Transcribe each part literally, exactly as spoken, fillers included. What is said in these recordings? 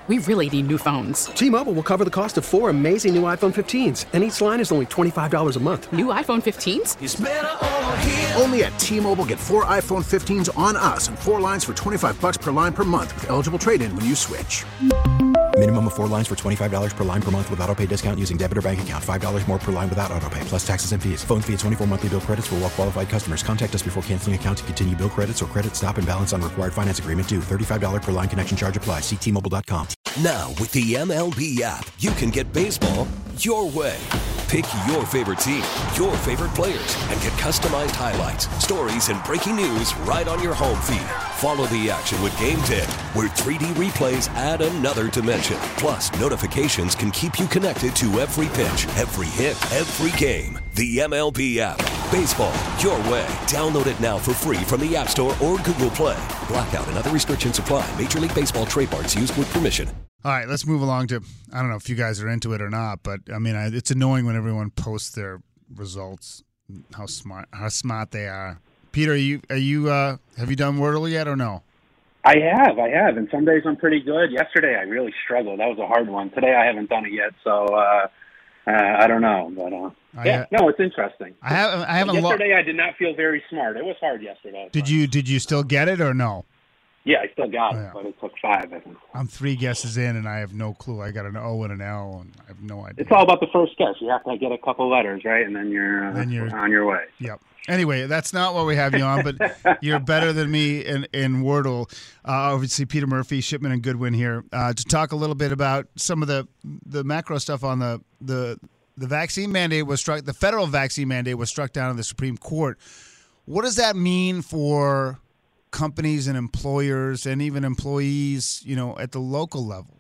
We really need new phones. T-Mobile will cover the cost of four amazing new iPhone fifteens, and each line is only twenty-five dollars a month. New iPhone fifteens? It's better over here. Only at T-Mobile, get four iPhone fifteens on us and four lines for twenty-five dollars per line per month with eligible trade-in when you switch. Minimum of four lines for twenty-five dollars per line per month with autopay discount using debit or bank account. five dollars more per line without autopay, plus taxes and fees. Phone fee at twenty-four monthly bill credits for well-qualified customers. Contact us before canceling account to continue bill credits or credit stop and balance on required finance agreement due. thirty-five dollars per line connection charge applies. See T Mobile dot com. Now, with the M L B app, you can get baseball your way. Pick your favorite team, your favorite players, and get customized highlights, stories, and breaking news right on your home feed. Follow the action with Game Day, where three D replays add another dimension. Plus, notifications can keep you connected to every pitch, every hit, every game. The M L B app. Baseball your way. Download it now for free from the App Store or Google Play. Blackout and other restrictions apply. Major League Baseball trademarks used with permission. All right, let's move along to, I don't know if you guys are into it or not, but I mean, I, it's annoying when everyone posts their results, how smart how smart they are. Peter, are you, are you uh, have you done Wordle yet or no? I have, I have, and some days I'm pretty good. Yesterday I really struggled. That was a hard one. Today I haven't done it yet, so uh, uh, I don't know. But uh, yeah, I, no, it's interesting. I haven't. I haven't. Yesterday lo- I did not feel very smart. It was hard yesterday. Did you? Did you still get it or no? Yeah, I still got oh, it, yeah. but it took five, I think. I'm three guesses in, and I have no clue. I got an O and an L, and I have no idea. It's all about the first guess. You have to get a couple letters, right, and then you're, uh, then you're on your way. Yep. Anyway, that's not what we have you on, but you're better than me in, in Wordle. Uh, obviously, Peter Murphy, Shipman and Goodwin here uh, to talk a little bit about some of the, the macro stuff on the, the the vaccine mandate was struck. The federal vaccine mandate was struck down in the Supreme Court. What does that mean for companies and employers and even employees, you know, at the local level?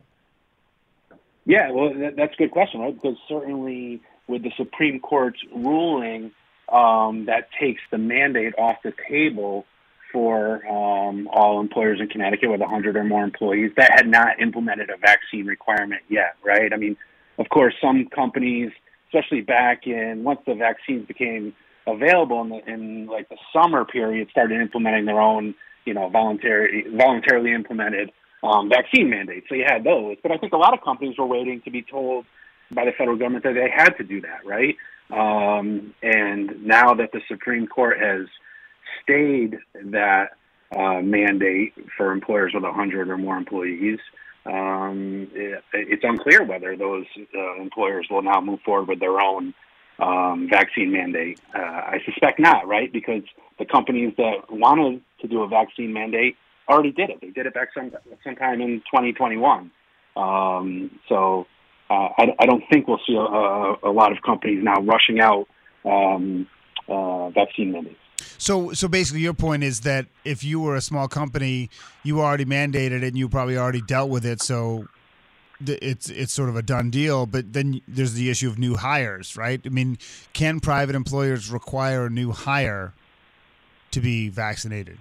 Yeah, well, that, that's a good question, right? Because certainly with the Supreme Court's ruling, um, that takes the mandate off the table for um, all employers in Connecticut with one hundred or more employees that had not implemented a vaccine requirement yet, right? I mean, of course, some companies, especially back in, once the vaccines became available in, the, in like the summer period, started implementing their own, you know, voluntary, voluntarily implemented um, vaccine mandates. So you had those. But I think a lot of companies were waiting to be told by the federal government that they had to do that, right? Um, and now that the Supreme Court has stayed that uh, mandate for employers with one hundred or more employees, um, it, it's unclear whether those uh, employers will now move forward with their own um, vaccine mandate. Uh, I suspect not, right? Because the companies that wanted to do a vaccine mandate already did it. They did it back some sometime in twenty twenty-one. Um, so uh, I, I don't think we'll see a, a, a lot of companies now rushing out um, uh, vaccine mandates. So, so basically, your point is that if you were a small company, you already mandated it, and you probably already dealt with it. So, th- it's it's sort of a done deal. But then there's the issue of new hires, right? I mean, can private employers require a new hire to be vaccinated?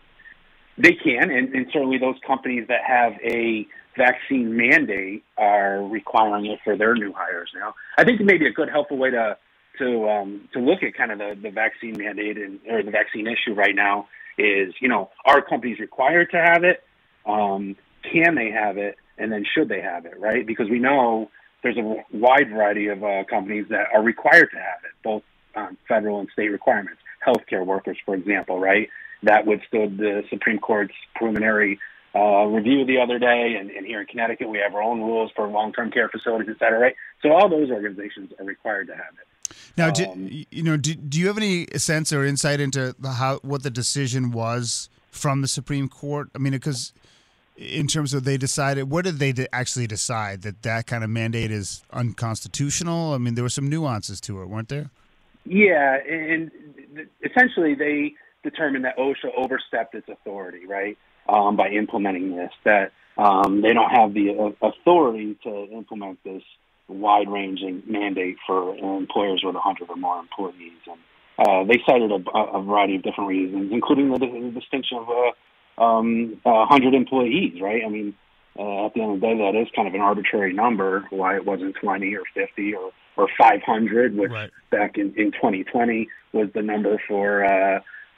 They can, and, and certainly those companies that have a vaccine mandate are requiring it for their new hires now. I think maybe a good, helpful way to to um, to look at kind of the, the vaccine mandate and or the vaccine issue right now is, you know, are companies required to have it? Um, can they have it? And then should they have it, right? Because we know there's a wide variety of uh, companies that are required to have it, both um, federal and state requirements. Healthcare workers, for example, right? That withstood the Supreme Court's preliminary uh, review the other day. And, and here in Connecticut, we have our own rules for long-term care facilities, et cetera, right? So all those organizations are required to have it. Now, do, you know, do, do you have any sense or insight into how what the decision was from the Supreme Court? I mean, because in terms of they decided, what did they actually decide? That that kind of mandate is unconstitutional? I mean, there were some nuances to it, weren't there? Yeah, and essentially they determined that OSHA overstepped its authority, right, um, by implementing this, that um, they don't have the uh, authority to implement this wide-ranging mandate for employers with one hundred or more employees. And uh, they cited a, a variety of different reasons, including the, the distinction of uh, um, uh, one hundred employees, right? I mean, uh, at the end of the day, that is kind of an arbitrary number, why it wasn't twenty or fifty or, or five hundred, which right. back in, in twenty twenty was the number for uh,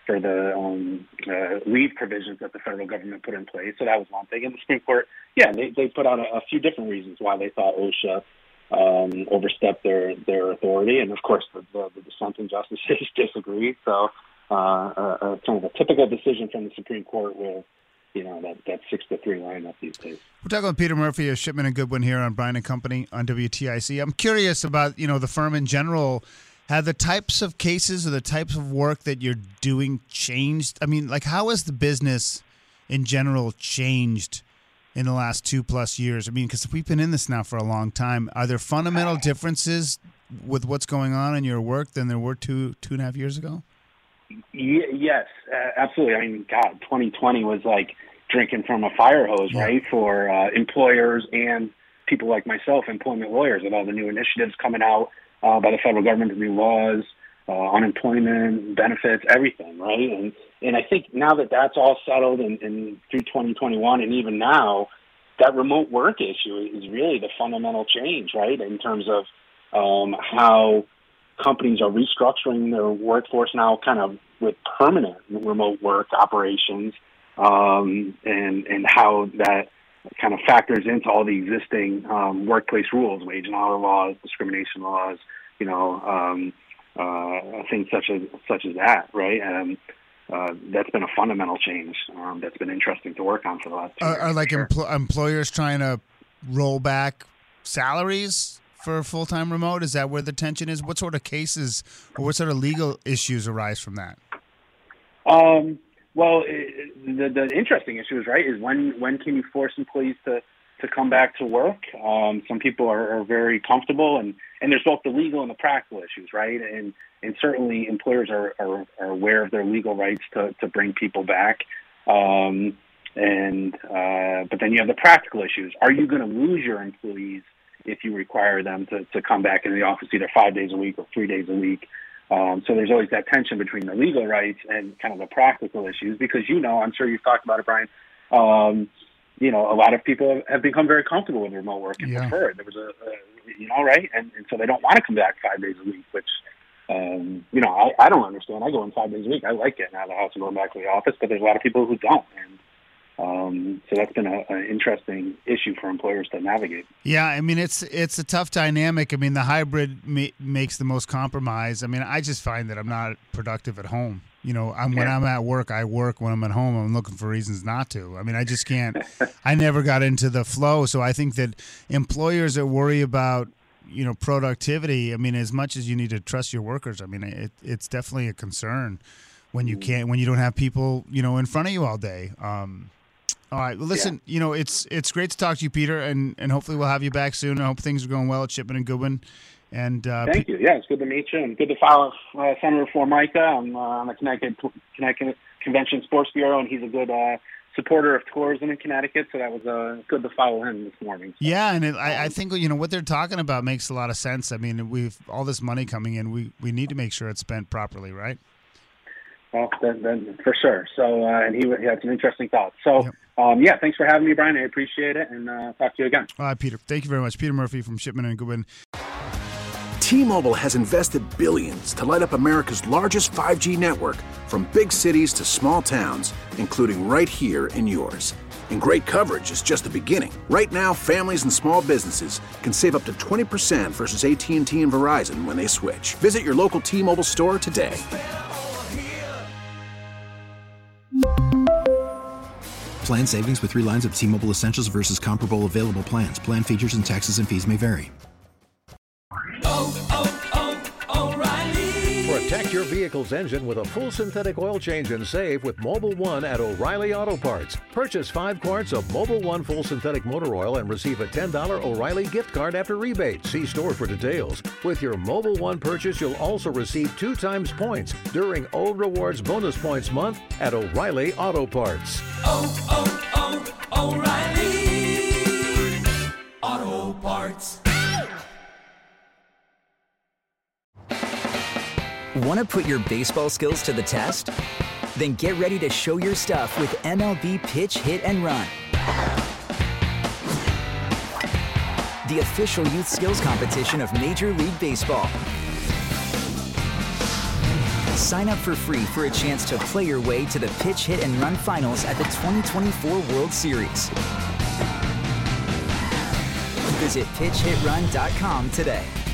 for the um, uh, leave provisions that the federal government put in place. So that was one thing. And the Supreme Court, yeah, they, they put out a, a few different reasons why they thought OSHA um, overstepped their, their authority. And, of course, the, the, the dissenting justices disagreed. So uh, uh, uh, kind of a typical decision from the Supreme Court with, you know, that, that six to three lineup these days. We're talking with Peter Murphy of Shipman and Goodwin here on Bryan and Company on W T I C. I'm curious about, you know, the firm in general. Have the types of cases or the types of work that you're doing changed? I mean, like, how has the business in general changed in the last two plus years? I mean, because we've been in this now for a long time. Are there fundamental differences with what's going on in your work than there were two, two and a half years ago? Yes, uh, absolutely. I mean, God, twenty twenty was like drinking from a fire hose, yeah. right, for uh, employers and people like myself, employment lawyers, with all the new initiatives coming out uh, by the federal government, the new laws, uh, unemployment, benefits, everything, right? And and I think now that that's all settled and, and through twenty twenty-one and even now, that remote work issue is really the fundamental change, right, in terms of um, how companies are restructuring their workforce now kind of with permanent remote work operations, um, and, and how that kind of factors into all the existing um, workplace rules, wage and hour laws, discrimination laws, you know, um, uh, things such as such as that, right? Um, uh, that's been a fundamental change um, that's been interesting to work on for the last two Are, years. are like sure. empl- employers trying to roll back salaries for full-time remote? Is that where the tension is? What sort of cases or what sort of legal issues arise from that? Um, well, it, the, the interesting issue is, right, is when, when can you force employees to, to come back to work? Um, some people are, are very comfortable, and, and there's both the legal and the practical issues, right? And and certainly employers are, are, are aware of their legal rights to, to bring people back. Um, and uh, but then you have the practical issues. Are you going to lose your employees if you require them to, to come back in the office either five days a week or three days a week? Um, so there's always that tension between the legal rights and kind of the practical issues because, you know, I'm sure you've talked about it, Brian, um, you know, a lot of people have become very comfortable with remote work and Yeah. prefer it. There was a, a you know, right? And, and so they don't want to come back five days a week, which, um, you know, I, I don't understand. I go in five days a week. I like getting out of the house and going back to the office, but there's a lot of people who don't. And Um, so that's been a, an interesting issue for employers to navigate. Yeah, I mean, it's it's a tough dynamic. I mean, the hybrid ma- makes the most compromise. I mean, I just find that I'm not productive at home. You know, I'm, when Yeah. I'm at work, I work. When I'm at home, I'm looking for reasons not to. I mean, I just can't. I never got into the flow. So I think that employers that worry about, you know, productivity, I mean, as much as you need to trust your workers, I mean, it, it's definitely a concern when you can't, when you don't have people, you know, in front of you all day. Um, All right. Well, listen, yeah. you know, it's it's great to talk to you, Peter, and, and hopefully we'll have you back soon. I hope things are going well at Shipman and Goodwin. And uh, Thank P- you. Yeah, it's good to meet you, and good to follow uh, Senator Formica. I'm uh, on the Connecticut, Connecticut Convention Sports Bureau, and he's a good uh, supporter of tourism in Connecticut, so that was uh, good to follow him this morning. So, yeah, and it, I, I think, you know, what they're talking about makes a lot of sense. I mean, we've all this money coming in. We, we need to make sure it's spent properly, right? Well, then, then for sure. So, uh, and he, he had some interesting thoughts. So, Yep. um, yeah, thanks for having me, Brian. I appreciate it, and uh, talk to you again. All right, Peter. Thank you very much. Peter Murphy from Shipman and Goodwin. T-Mobile has invested billions to light up America's largest five G network, from big cities to small towns, including right here in yours. And great coverage is just the beginning. Right now, families and small businesses can save up to twenty percent versus A T and T and Verizon when they switch. Visit your local T-Mobile store today. Plan savings with three lines of T-Mobile Essentials versus comparable available plans. Plan features and taxes and fees may vary. Protect your vehicle's engine with a full synthetic oil change and save with Mobil one at O'Reilly Auto Parts. Purchase five quarts of Mobil one full synthetic motor oil and receive a ten dollars O'Reilly gift card after rebate. See store for details. With your Mobil one purchase, you'll also receive two times points during O Rewards Bonus Points Month at O'Reilly Auto Parts. Oh, oh, oh, O'Reilly Auto Parts. Want to put your baseball skills to the test? Then get ready to show your stuff with M L B Pitch Hit and Run, the official youth skills competition of Major League Baseball. Sign up for free for a chance to play your way to the Pitch Hit and Run Finals at the twenty twenty-four World Series. Visit pitch hit run dot com today.